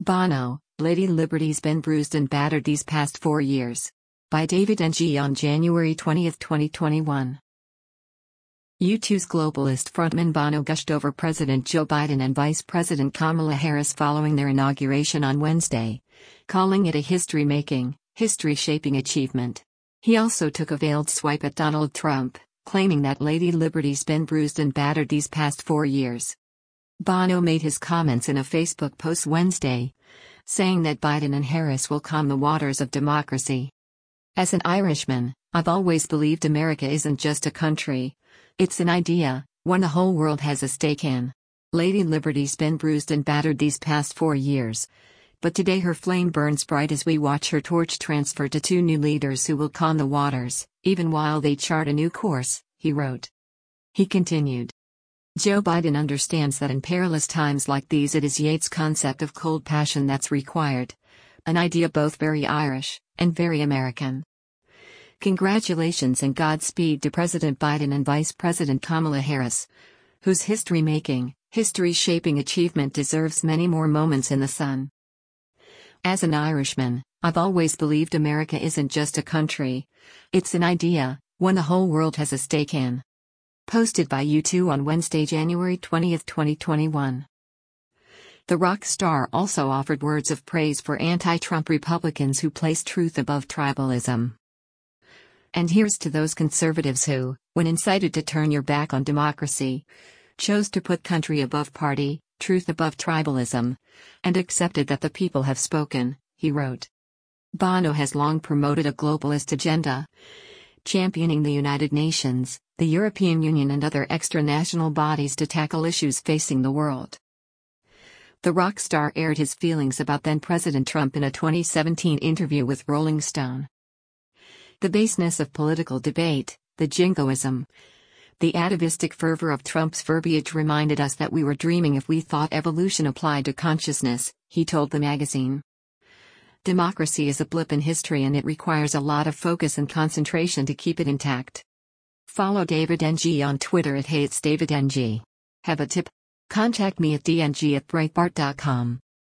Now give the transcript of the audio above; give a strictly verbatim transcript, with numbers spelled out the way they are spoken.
Bono, Lady Liberty's been bruised and battered these past four years. By David N G on January twentieth, twenty twenty-one. U two's globalist frontman Bono gushed over President Joe Biden and Vice President Kamala Harris following their inauguration on Wednesday, calling it a history-making, history-shaping achievement. He also took a veiled swipe at Donald Trump, claiming that Lady Liberty's been bruised and battered these past four years. Bono made his comments in a Facebook post Wednesday, saying that Biden and Harris will calm the waters of democracy. As an Irishman, I've always believed America isn't just a country. It's an idea, one the whole world has a stake in. Lady Liberty's been bruised and battered these past four years. But today her flame burns bright as we watch her torch transfer to two new leaders who will calm the waters, even while they chart a new course, he wrote. He continued. Joe Biden understands that in perilous times like these it is Yeats' concept of cold passion that's required. An idea both very Irish and very American. Congratulations and Godspeed to President Biden and Vice President Kamala Harris, whose history-making, history-shaping achievement deserves many more moments in the sun. As an Irishman, I've always believed America isn't just a country. It's an idea, one the whole world has a stake in. Posted by U two on Wednesday, January twentieth, twenty twenty-one. The rock star also offered words of praise for anti-Trump Republicans who place truth above tribalism. And here's to those conservatives who, when incited to turn your back on democracy, chose to put country above party, truth above tribalism, and accepted that the people have spoken, he wrote. Bono has long promoted a globalist agenda, championing the United Nations, the European Union and other extra-national bodies to tackle issues facing the world. The rock star aired his feelings about then-President Trump in a twenty seventeen interview with Rolling Stone. The baseness of political debate, the jingoism, the atavistic fervor of Trump's verbiage reminded us that we were dreaming if we thought evolution applied to consciousness, he told the magazine. Democracy is a blip in history and it requires a lot of focus and concentration to keep it intact. Follow David N G on Twitter at Hey It's David N G. Have a tip? Contact me at d n g at breitbart dot com.